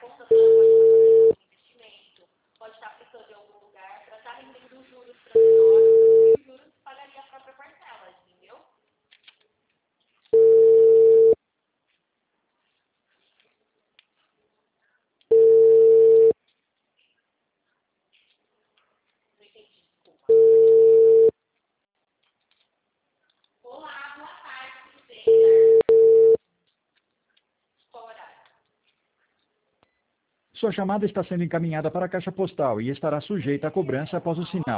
Sua chamada está sendo encaminhada para a caixa postal e estará sujeita a cobrança após o sinal.